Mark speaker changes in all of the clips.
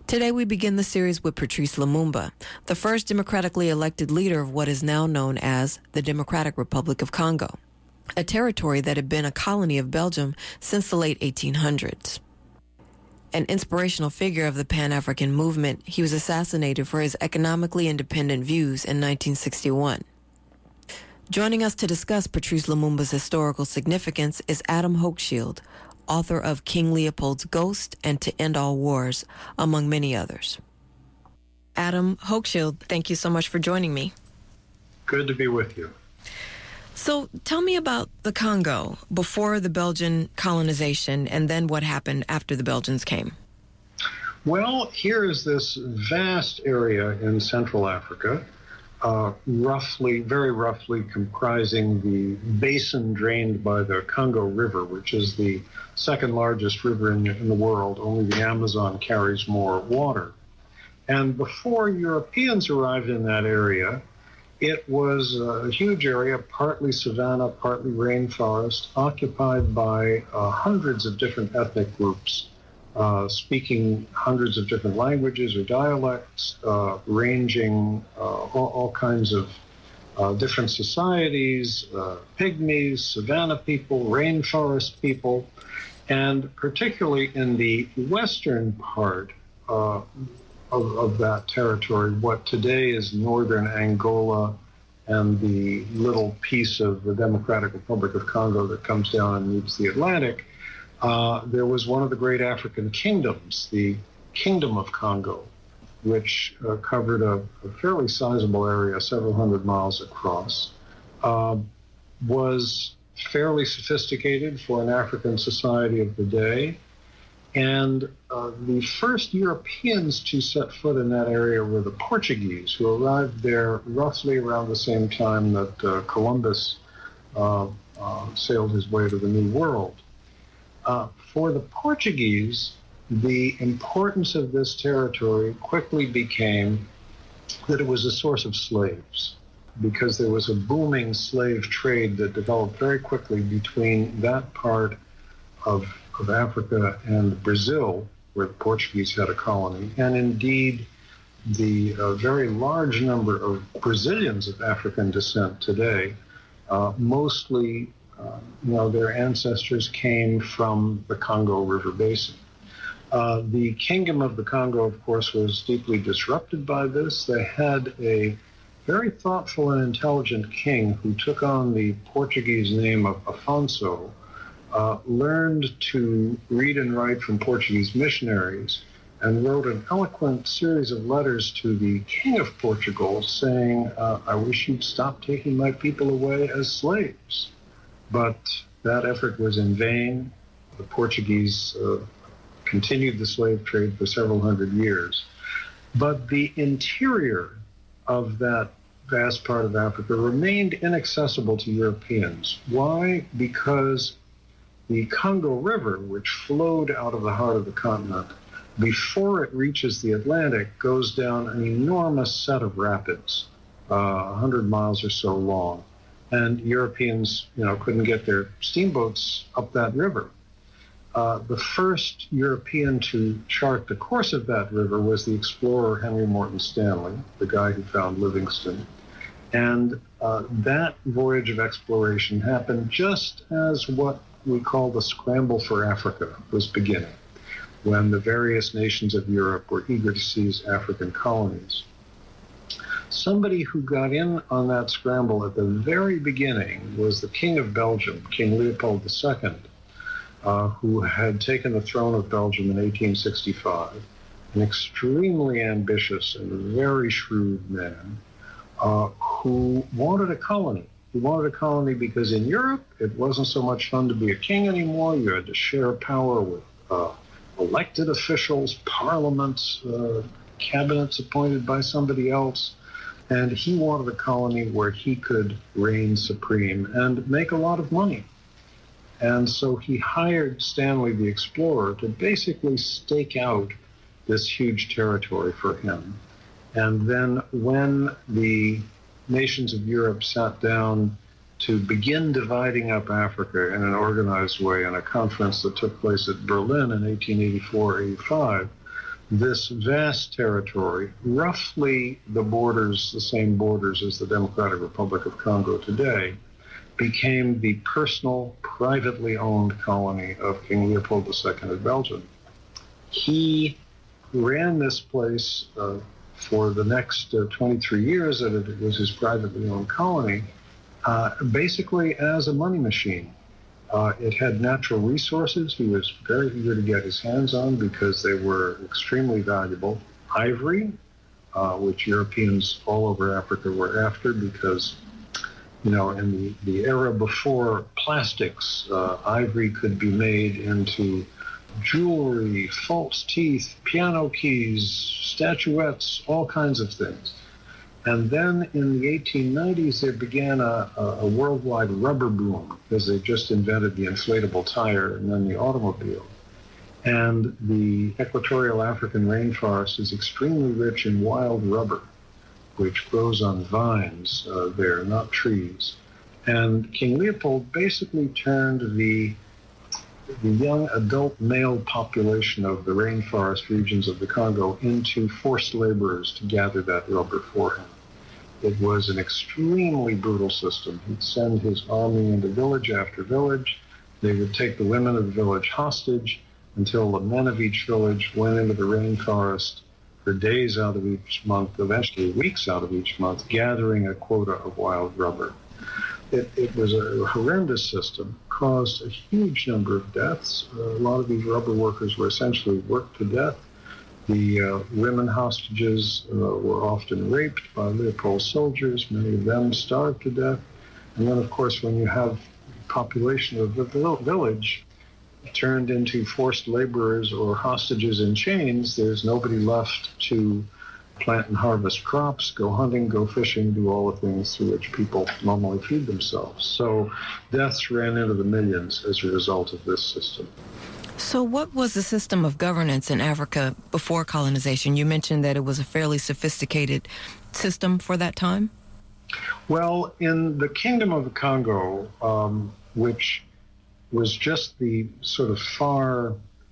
Speaker 1: Today we begin the series with Patrice Lumumba, the first democratically elected leader of what is now known as the Democratic Republic of Congo, a territory that had been a colony of Belgium since the late 1800s. An inspirational figure of the Pan-African movement, he was assassinated for his economically independent views in 1961. Joining us to discuss Patrice Lumumba's historical significance is Adam Hochschild, author of King Leopold's Ghost and To End All Wars, among many others. Adam Hochschild, thank you so much for joining me.
Speaker 2: Good to be with you.
Speaker 1: So tell me about the Congo before the Belgian colonization and then what happened after the Belgians came.
Speaker 2: Well, here is this vast area in Central Africa, very roughly comprising the basin drained by the Congo River, which is the second largest river in the world. Only the Amazon carries more water. And before Europeans arrived in that area, it was a huge area, partly savanna, partly rainforest, occupied by hundreds of different ethnic groups, speaking hundreds of different languages or dialects, ranging all kinds of different societies, pygmies, savanna people, rainforest people, and particularly in the western part of that territory, what today is northern Angola and the little piece of the Democratic Republic of Congo that comes down and meets the Atlantic, there was one of the great African kingdoms, the Kingdom of Congo, which covered a fairly sizable area, several hundred miles across, was fairly sophisticated for an African society of the day. And the first Europeans to set foot in that area were the Portuguese, who arrived there roughly around the same time that Columbus sailed his way to the New World. For the Portuguese, the importance of this territory quickly became that it was a source of slaves, because there was a booming slave trade that developed very quickly between that part of Africa and Brazil, where the Portuguese had a colony, and indeed the very large number of Brazilians of African descent today, mostly their ancestors came from the Congo River Basin. The Kingdom of the Congo, of course, was deeply disrupted by this. They had a very thoughtful and intelligent king who took on the Portuguese name of Afonso, learned to read and write from Portuguese missionaries, and wrote an eloquent series of letters to the King of Portugal saying, I wish you'd stop taking my people away as slaves. But that effort was in vain. The Portuguese continued the slave trade for several hundred years. But the interior of that vast part of Africa remained inaccessible to Europeans. Why? Because the Congo River, which flowed out of the heart of the continent, before it reaches the Atlantic, goes down an enormous set of rapids, 100 miles or so long. And Europeans, couldn't get their steamboats up that river. The first European to chart the course of that river was the explorer Henry Morton Stanley, the guy who found Livingstone. And that voyage of exploration happened just as what we call the scramble for Africa was beginning, when the various nations of Europe were eager to seize African colonies. Somebody who got in on that scramble at the very beginning was the King of Belgium, King Leopold II, who had taken the throne of Belgium in 1865, an extremely ambitious and very shrewd man who wanted a colony. He wanted a colony because in Europe, it wasn't so much fun to be a king anymore. You had to share power with elected officials, parliaments, cabinets appointed by somebody else. And he wanted a colony where he could reign supreme and make a lot of money. And so he hired Stanley the explorer to basically stake out this huge territory for him. And then when the nations of Europe sat down to begin dividing up Africa in an organized way in a conference that took place at Berlin in 1884-85, this vast territory, roughly the same borders as the Democratic Republic of Congo today, became the personal, privately owned colony of King Leopold II of Belgium. He ran this place for the next 23 years that it was his privately owned colony, basically as a money machine. It had natural resources he was very eager to get his hands on because they were extremely valuable. Ivory, which Europeans all over Africa were after because, you know, in the era before plastics, ivory could be made into jewelry, false teeth, piano keys, statuettes, all kinds of things. And then in the 1890s, there began a worldwide rubber boom because they just invented the inflatable tire and then the automobile. And the equatorial African rainforest is extremely rich in wild rubber, which grows on vines there, not trees. And King Leopold basically turned the young adult male population of the rainforest regions of the Congo into forced laborers to gather that rubber for him. It was an extremely brutal system. He'd send his army into village after village. They would take the women of the village hostage until the men of each village went into the rainforest for days out of each month, eventually weeks out of each month, gathering a quota of wild rubber. It was a horrendous system, caused a huge number of deaths. A lot of these rubber workers were essentially worked to death. The women hostages were often raped by Leopold's soldiers. Many of them starved to death. And then, of course, when you have the population of the village turned into forced laborers or hostages in chains, there's nobody left to plant and harvest crops, go hunting, go fishing, do all the things through which people normally feed themselves. So deaths ran into the millions as a result of this system.
Speaker 1: So what was the system of governance in Africa before colonization? You mentioned that it was a fairly sophisticated system for that time.
Speaker 2: Well, in the Kingdom of the Congo, which was just the sort of far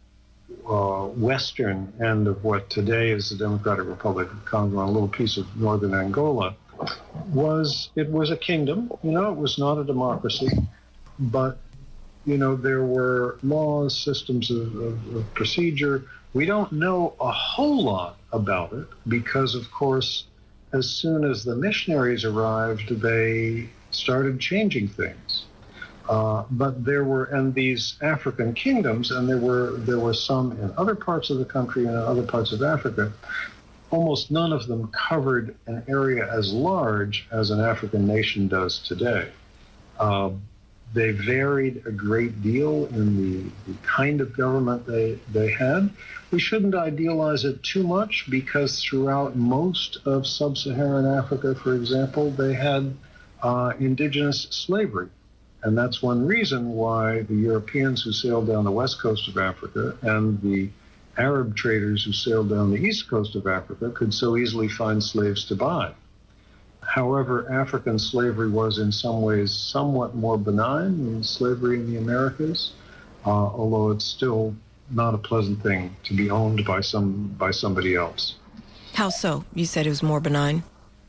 Speaker 2: western end of what today is the Democratic Republic of Congo, and a little piece of northern Angola, was a kingdom. You know, it was not a democracy, but you know, there were laws, systems of procedure. We don't know a whole lot about it because, of course, as soon as the missionaries arrived, they started changing things. But there were, and these African kingdoms, and there were some in other parts of the country and in other parts of Africa, almost none of them covered an area as large as an African nation does today. They varied a great deal in the kind of government they had. We shouldn't idealize it too much because throughout most of sub-Saharan Africa, for example, they had indigenous slavery. And that's one reason why the Europeans who sailed down the west coast of Africa and the Arab traders who sailed down the east coast of Africa could so easily find slaves to buy. However, African slavery was in some ways somewhat more benign than slavery in the Americas, although it's still not a pleasant thing to be owned by somebody else.
Speaker 1: How so? You said it was more benign.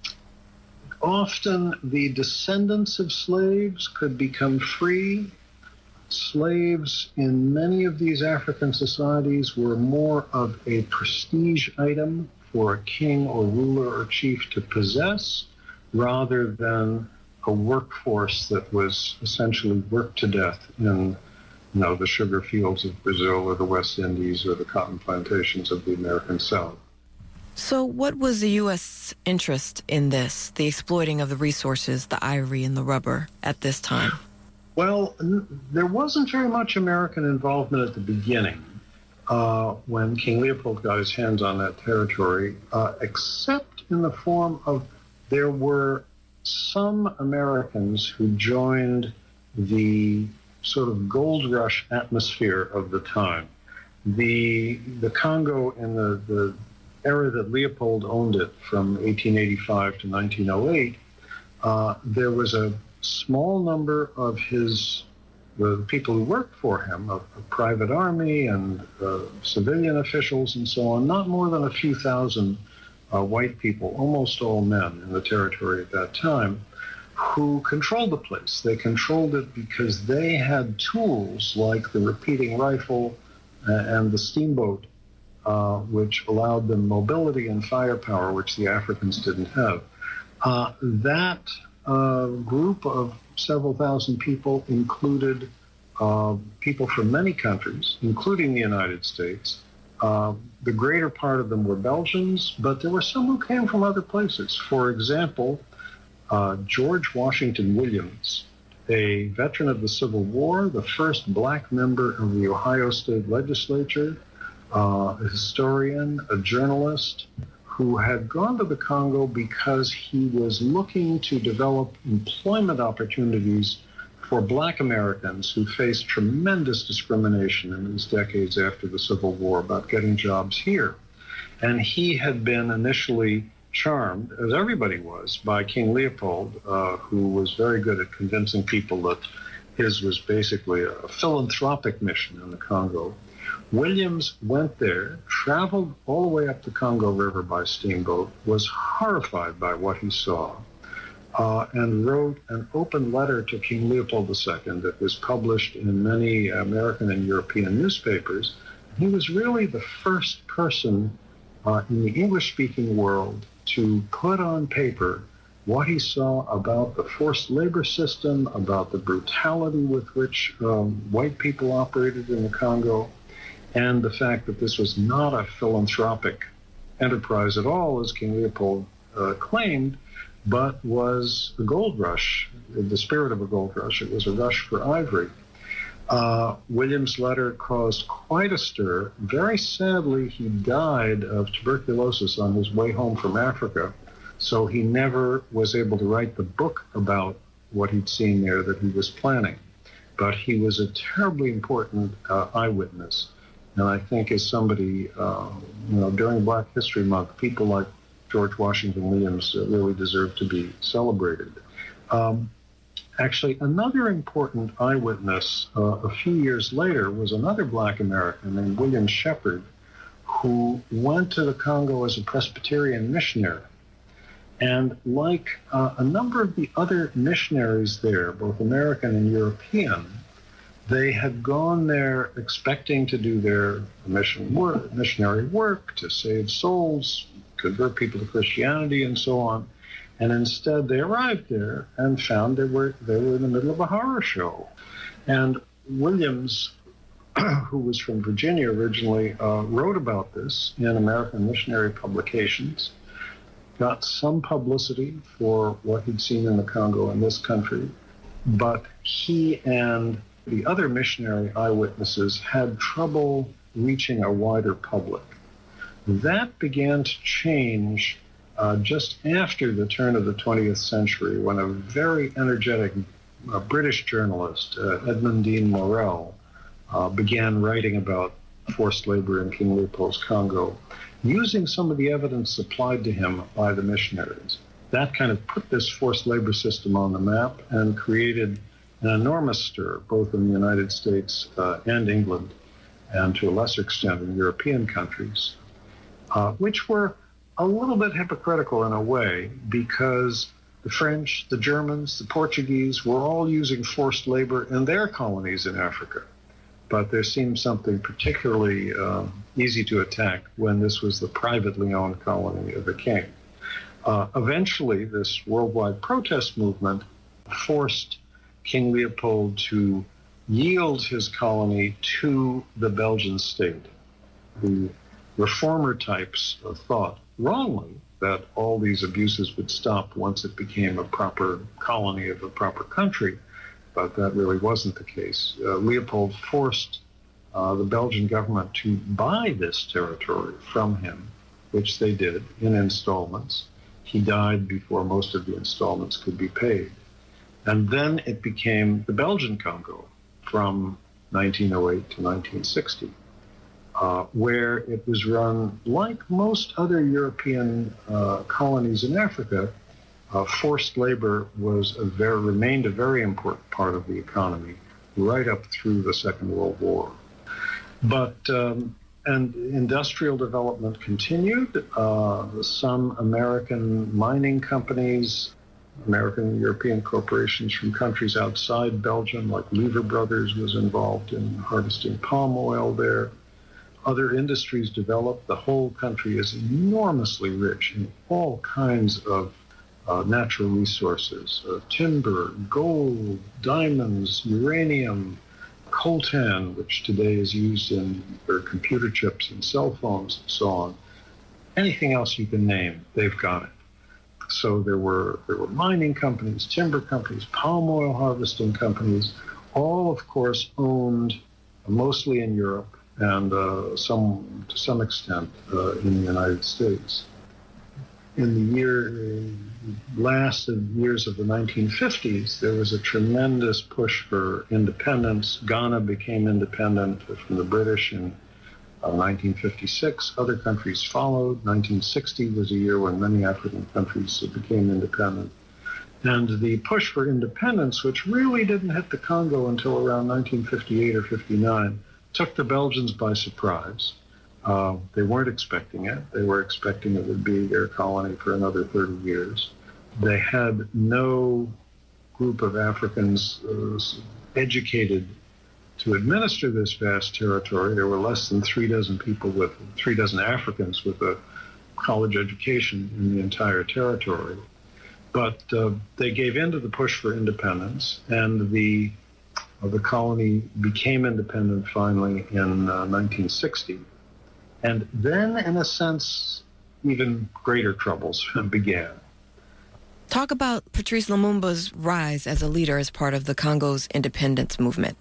Speaker 2: Often the descendants of slaves could become free. Slaves in many of these African societies were more of a prestige item for a king or ruler or chief to possess, rather than a workforce that was essentially worked to death in, the sugar fields of Brazil or the West Indies or the cotton plantations of the American South.
Speaker 1: So what was the U.S. interest in this, the exploiting of the resources, the ivory and the rubber at this time?
Speaker 2: Well, there wasn't very much American involvement at the beginning when King Leopold got his hands on that territory, except in the form of there were some Americans who joined the sort of gold rush atmosphere of the time. The Congo in the era that Leopold owned it from 1885 to 1908, there was a small number of his the people who worked for him, a private army and civilian officials and so on, not more than a few thousand white people, almost all men in the territory at that time, who controlled the place. They controlled it because they had tools like the repeating rifle and the steamboat, which allowed them mobility and firepower, which the Africans didn't have. That group of several thousand people included people from many countries, including the United States. The greater part of them were Belgians, but there were some who came from other places. For example, George Washington Williams, a veteran of the Civil War, the first black member of the Ohio State Legislature, a historian, a journalist, who had gone to the Congo because he was looking to develop employment opportunities for black Americans who faced tremendous discrimination in these decades after the Civil War about getting jobs here. And he had been initially charmed, as everybody was, by King Leopold, who was very good at convincing people that his was basically a philanthropic mission in the Congo. Williams went there, traveled all the way up the Congo River by steamboat, was horrified by what he saw, and wrote an open letter to King Leopold II that was published in many American and European newspapers. He was really the first person in the English-speaking world to put on paper what he saw about the forced labor system, about the brutality with which white people operated in the Congo, and the fact that this was not a philanthropic enterprise at all, as King Leopold claimed, but was a gold rush, the spirit of a gold rush. It was a rush for ivory. Williams' letter caused quite a stir. Very sadly, he died of tuberculosis on his way home from Africa, so he never was able to write the book about what he'd seen there that he was planning. But he was a terribly important eyewitness. And I think as somebody, during Black History Month, people like George Washington Williams really deserve to be celebrated. Actually, another important eyewitness a few years later was another black American named William Shepard, who went to the Congo as a Presbyterian missionary. And like a number of the other missionaries there, both American and European, they had gone there expecting to do their missionary work, to save souls, convert people to Christianity, and so on. And instead, they arrived there and found they were in the middle of a horror show. And Williams, who was from Virginia originally, wrote about this in American missionary publications, got some publicity for what he'd seen in the Congo in this country, but he and the other missionary eyewitnesses had trouble reaching a wider public. That began to change just after the turn of the 20th century, when a very energetic British journalist, Edmund Dean Morel, began writing about forced labor in King Leopold's Congo, using some of the evidence supplied to him by the missionaries. That kind of put this forced labor system on the map and created an enormous stir, both in the United States and England, and to a lesser extent in European countries, which were a little bit hypocritical in a way, because the French, the Germans, the Portuguese were all using forced labor in their colonies in Africa. But there seemed something particularly easy to attack when this was the privately owned colony of a king. Eventually, this worldwide protest movement forced King Leopold to yield his colony to the Belgian state. The reformer types thought, wrongly, that all these abuses would stop once it became a proper colony of a proper country, but that really wasn't the case. Leopold forced the Belgian government to buy this territory from him, which they did in installments. He died before most of the installments could be paid. And then it became the Belgian Congo from 1908 to 1960, where it was run like most other European colonies in Africa. Forced labor remained a very important part of the economy, right up through the Second World War. But and industrial development continued. Some American mining companies, American European corporations from countries outside Belgium, like Lever Brothers, was involved in harvesting palm oil there. Other industries developed. The whole country is enormously rich in all kinds of natural resources, timber, gold, diamonds, uranium, coltan, which today is used in their computer chips and cell phones and so on. Anything else you can name, they've got it. So there were mining companies, timber companies, palm oil harvesting companies, all, of course, owned mostly in Europe and to some extent in the United States. In the last years of the 1950s, there was a tremendous push for independence. Ghana became independent from the British in 1956. Other countries followed. 1960 was a year when many African countries became independent. And the push for independence, which really didn't hit the Congo until around 1958 or 59, took the Belgians by surprise. They weren't expecting it. They were expecting it would be their colony for another 30 years. They had no group of Africans educated to administer this vast territory. There were less than 36 Africans with a college education in the entire territory. But they gave in to the push for independence, and the colony became independent finally in 1960. And then, in a sense, even greater troubles began.
Speaker 1: Talk about Patrice Lumumba's rise as a leader as part of the Congo's independence movement.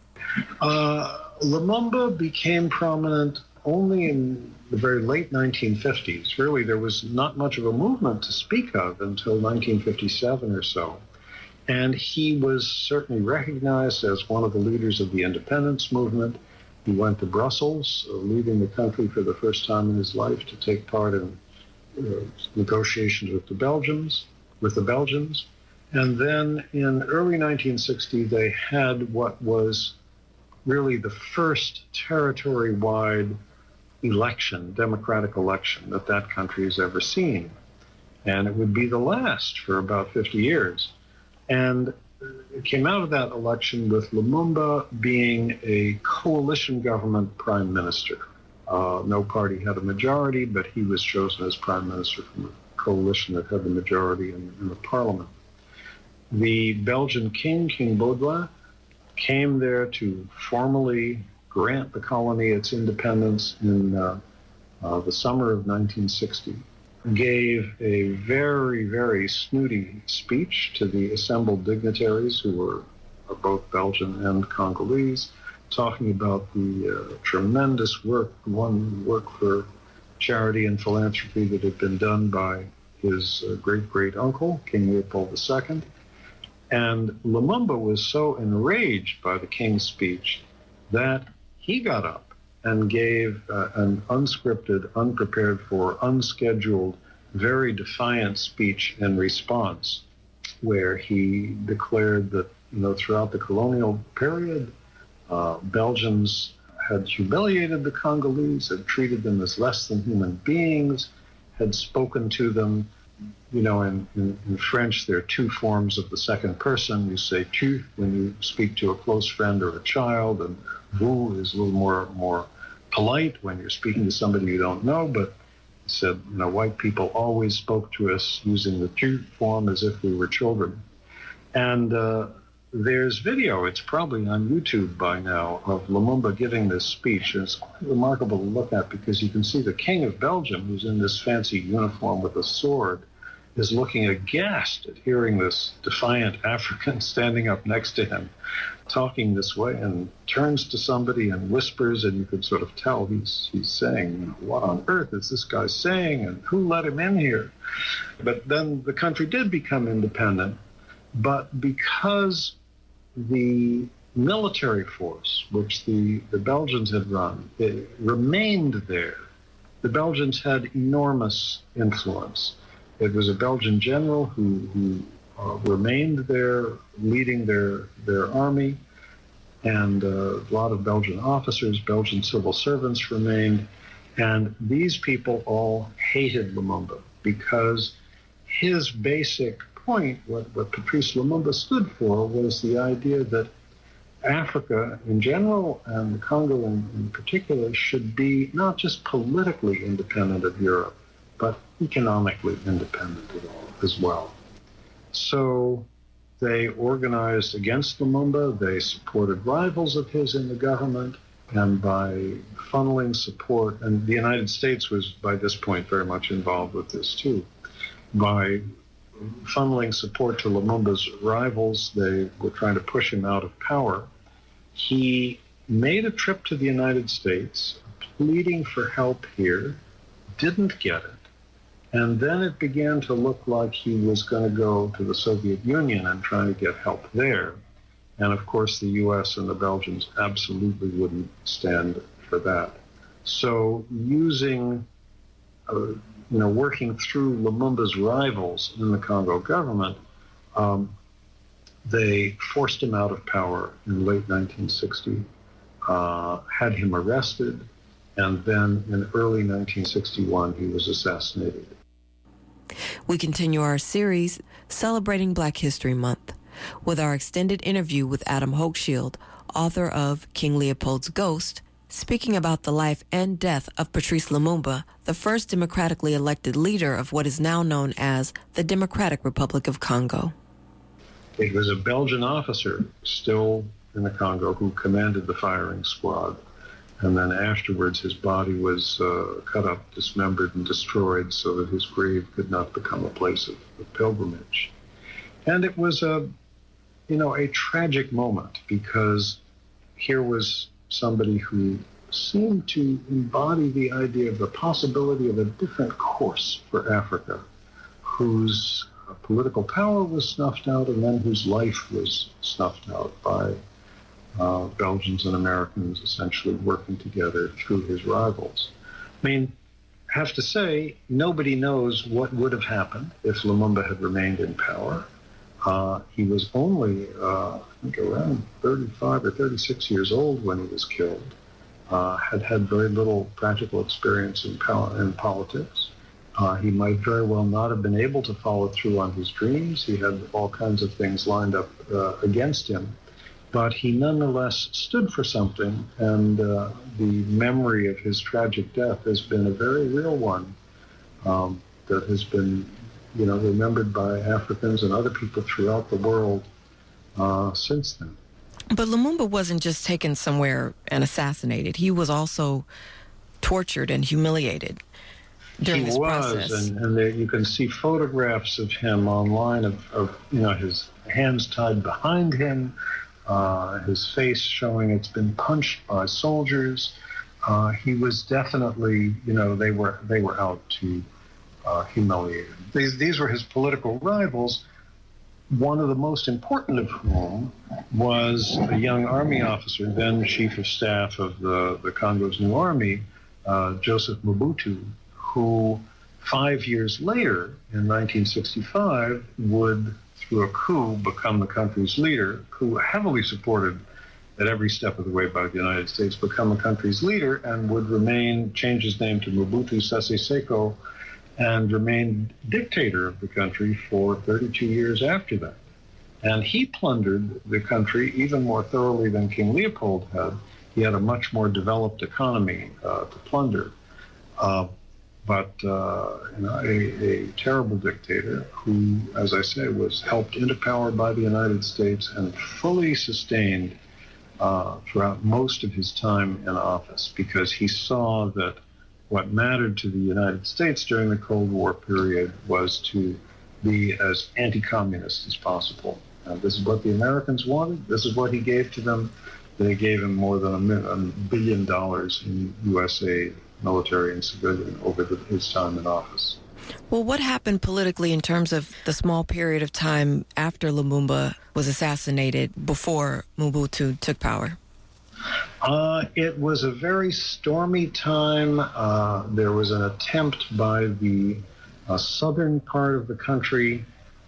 Speaker 2: Lumumba became prominent only in the very late 1950s. Really, there was not much of a movement to speak of until 1957 or so. And he was certainly recognized as one of the leaders of the independence movement. He went to Brussels, leaving the country for the first time in his life to take part in negotiations with the Belgians. And then in early 1960, they had what was really the first territory-wide election, democratic election, that country has ever seen. And it would be the last for about 50 years. And it came out of that election with Lumumba being a coalition government prime minister. No party had a majority, but he was chosen as prime minister from a coalition that had the majority in the parliament. The Belgian king, King Baudouin, came there to formally grant the colony its independence in the summer of 1960. Gave a very, very snooty speech to the assembled dignitaries who were both Belgian and Congolese, talking about the tremendous work for charity and philanthropy that had been done by his great-great-uncle, King Leopold II. And Lumumba was so enraged by the king's speech that he got up and gave an unscripted, unprepared for, unscheduled, very defiant speech in response, where he declared that, throughout the colonial period, Belgians had humiliated the Congolese, had treated them as less than human beings, had spoken to them, in French, there are two forms of the second person. You say tu when you speak to a close friend or a child, and vous is a little more polite when you're speaking to somebody you don't know, but he said, white people always spoke to us using the tu form as if we were children. And there's video, it's probably on YouTube by now, of Lumumba giving this speech. And it's quite remarkable to look at because you can see the King of Belgium, who's in this fancy uniform with a sword, is looking aghast at hearing this defiant African standing up next to him, talking this way, and turns to somebody and whispers, and you could sort of tell he's saying, what on earth is this guy saying, and who let him in here? But then the country did become independent, but because the military force, which the Belgians had run, it remained there. The Belgians had enormous influence. It was a Belgian general who remained there, leading their army, and a lot of Belgian officers, Belgian civil servants remained. And these people all hated Lumumba because his basic point, what Patrice Lumumba stood for, was the idea that Africa in general and the Congo in particular should be not just politically independent of Europe, but economically independent as well. So they organized against Lumumba, they supported rivals of his in the government, and by funneling support, and the United States was by this point very much involved with this too, by funneling support to Lumumba's rivals, they were trying to push him out of power. He made a trip to the United States, pleading for help here, didn't get it. And then it began to look like he was going to go to the Soviet Union and try to get help there. And of course, the US and the Belgians absolutely wouldn't stand for that. So working through Lumumba's rivals in the Congo government, they forced him out of power in late 1960, had him arrested, and then in early 1961, he was assassinated.
Speaker 1: We continue our series celebrating Black History Month with our extended interview with Adam Hochschild, author of King Leopold's Ghost, speaking about the life and death of Patrice Lumumba, the first democratically elected leader of what is now known as the Democratic Republic of Congo.
Speaker 2: It was a Belgian officer still in the Congo who commanded the firing squad. And then afterwards, his body was cut up, dismembered, and destroyed so that his grave could not become a place of pilgrimage. And it was a tragic moment because here was somebody who seemed to embody the idea of the possibility of a different course for Africa, whose political power was snuffed out and then whose life was snuffed out by Belgians and Americans essentially working together through his rivals. I mean, I have to say, nobody knows what would have happened if Lumumba had remained in power. He was only, I think, around 35 or 36 years old when he was killed, had very little practical experience in politics. He might very well not have been able to follow through on his dreams. He had all kinds of things lined up against him. But he nonetheless stood for something, and the memory of his tragic death has been a very real one that has been, remembered by Africans and other people throughout the world since then.
Speaker 1: But Lumumba wasn't just taken somewhere and assassinated. He was also tortured and humiliated during this process.
Speaker 2: And there, you can see photographs of him online of his hands tied behind him, his face showing it's been punched by soldiers. He was definitely, they were out to humiliate him. These were his political rivals, one of the most important of whom was a young army officer, then chief of staff of the Congo's new army, Joseph Mobutu, who 5 years later, in 1965, would, through a coup, become the country's leader, coup heavily supported at every step of the way by the United States, become the country's leader and would change his name to Mobutu Sese Seko, and remain dictator of the country for 32 years after that. And he plundered the country even more thoroughly than King Leopold had. He had a much more developed economy to plunder. But a terrible dictator who, as I say, was helped into power by the United States and fully sustained throughout most of his time in office, because he saw that what mattered to the United States during the Cold War period was to be as anti-communist as possible. This is what the Americans wanted. This is what he gave to them. They gave him more than $1 billion in U.S. aid, military and civilian, over his time in office.
Speaker 1: Well, what happened politically in terms of the small period of time after Lumumba was assassinated before Mobutu took power?
Speaker 2: It was a very stormy time. There was an attempt by the southern part of the country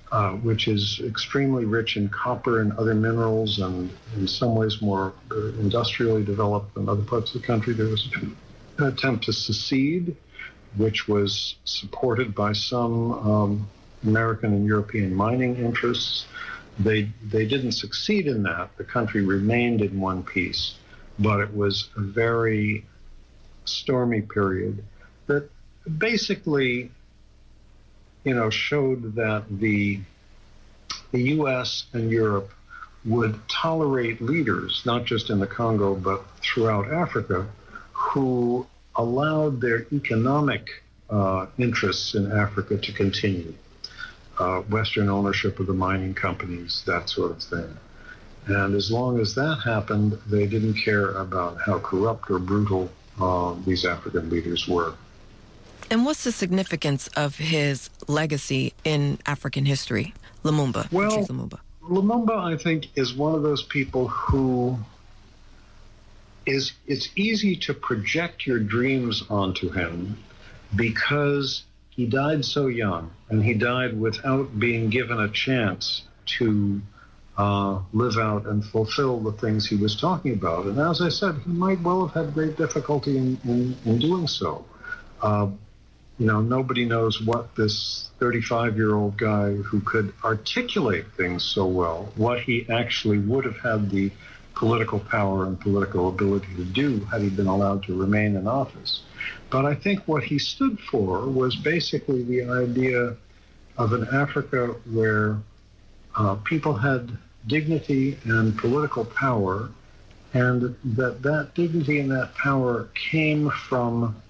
Speaker 2: which is extremely rich in copper and other minerals and in some ways more industrially developed than other parts of the country. There was an attempt to secede, which was supported by some American and European mining interests. They didn't succeed in that. The country remained in one piece, but it was a very stormy period that basically, showed that the U.S. and Europe would tolerate leaders, not just in the Congo, but throughout Africa, who allowed their economic interests in Africa to continue. Western ownership of the mining companies, that sort of thing. And as long as that happened, they didn't care about how corrupt or brutal these African leaders were.
Speaker 1: And what's the significance of his legacy in African history, Lumumba?
Speaker 2: Well,
Speaker 1: Patrice Lumumba.
Speaker 2: Lumumba, I think, is one of those people who it's easy to project your dreams onto him because he died so young, and he died without being given a chance to live out and fulfill the things he was talking about. And as I said, he might well have had great difficulty in doing so. Nobody knows what this 35-year-old guy who could articulate things so well, what he actually would have had the political power and political ability to do had he been allowed to remain in office. But I think what he stood for was basically the idea of an Africa where people had dignity and political power, and that dignity and that power came from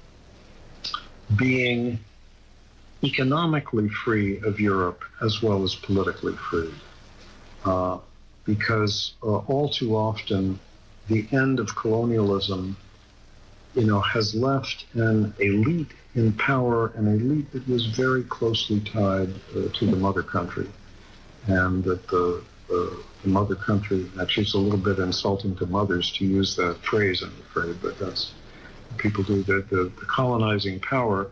Speaker 2: being economically free of Europe as well as politically free. Because all too often the end of colonialism, has left an elite in power, an elite that was very closely tied to the mother country. And that the mother country, actually it's a little bit insulting to mothers to use that phrase, I'm afraid, but that's what people do. The colonizing power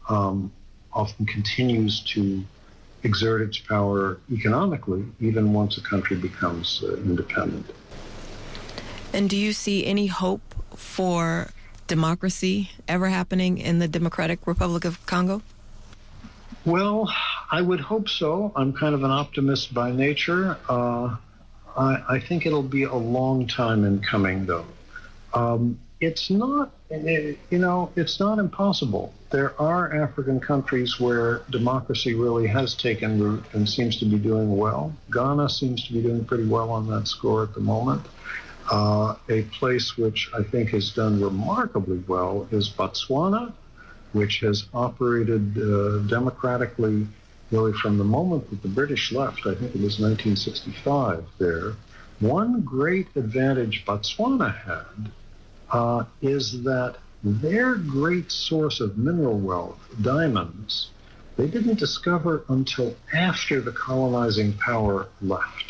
Speaker 2: often continues to exert its power economically, even once a country becomes independent.
Speaker 1: And do you see any hope for democracy ever happening in the Democratic Republic of Congo?
Speaker 2: Well, I would hope so. I'm kind of an optimist by nature. I think it'll be a long time in coming, though. It's not, it's not impossible. There are African countries where democracy really has taken root and seems to be doing well. Ghana seems to be doing pretty well on that score at the moment. A place which I think has done remarkably well is Botswana, which has operated democratically really from the moment that the British left. I think it was 1965 there. One great advantage Botswana had is that their great source of mineral wealth, diamonds, they didn't discover until after the colonizing power left.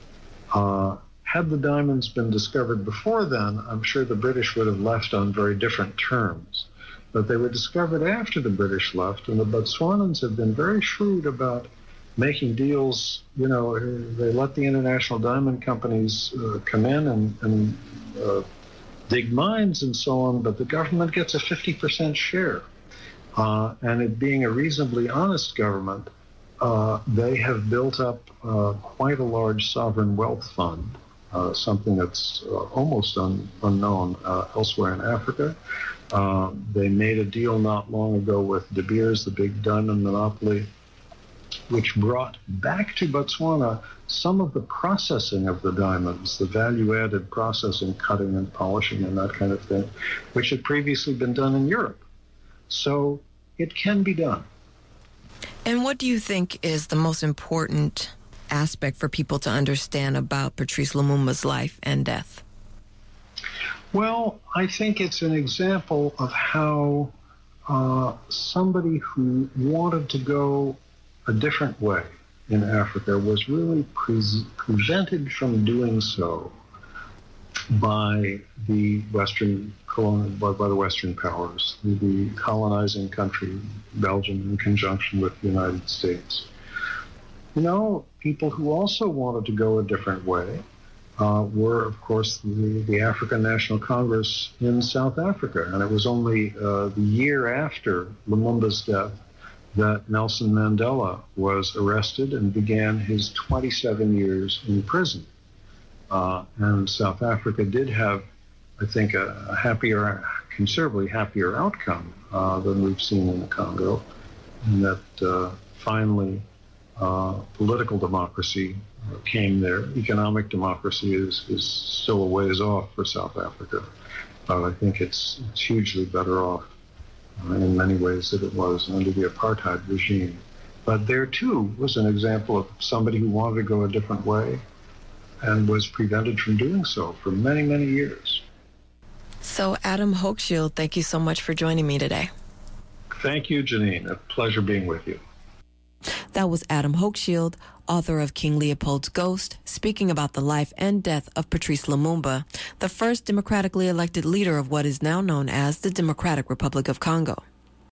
Speaker 2: Had the diamonds been discovered before then, I'm sure the British would have left on very different terms. But they were discovered after the British left, and the Botswanans have been very shrewd about making deals. They let the international diamond companies come in and dig mines and so on, but the government gets a 50% share. And it being a reasonably honest government, they have built up quite a large sovereign wealth fund, something that's almost unknown elsewhere in Africa. They made a deal not long ago with De Beers, the big diamond monopoly, which brought back to Botswana some of the processing of the diamonds, the value-added processing, cutting and polishing and that kind of thing, which had previously been done in Europe. So it can be done.
Speaker 1: And what do you think is the most important aspect for people to understand about Patrice Lumumba's life and death?
Speaker 2: Well, I think it's an example of how somebody who wanted to go a different way in Africa was really prevented from doing so by the Western powers, the colonizing country, Belgium, in conjunction with the United States. People who also wanted to go a different way were, of course, the African National Congress in South Africa. And it was only the year after Lumumba's death that Nelson Mandela was arrested and began his 27 years in prison. And South Africa did have, I think, a considerably happier outcome than we've seen in the Congo, and that finally political democracy came there. Economic democracy is still a ways off for South Africa, but I think it's hugely better off in many ways than it was under the apartheid regime. But there, too, was an example of somebody who wanted to go a different way and was prevented from doing so for many, many years.
Speaker 1: So, Adam Hochschild, thank you so much for joining me today.
Speaker 2: Thank you, Janine. A pleasure being with you.
Speaker 1: That was Adam Hochschild, author of King Leopold's Ghost, speaking about the life and death of Patrice Lumumba, the first democratically elected leader of what is now known as the Democratic Republic of Congo.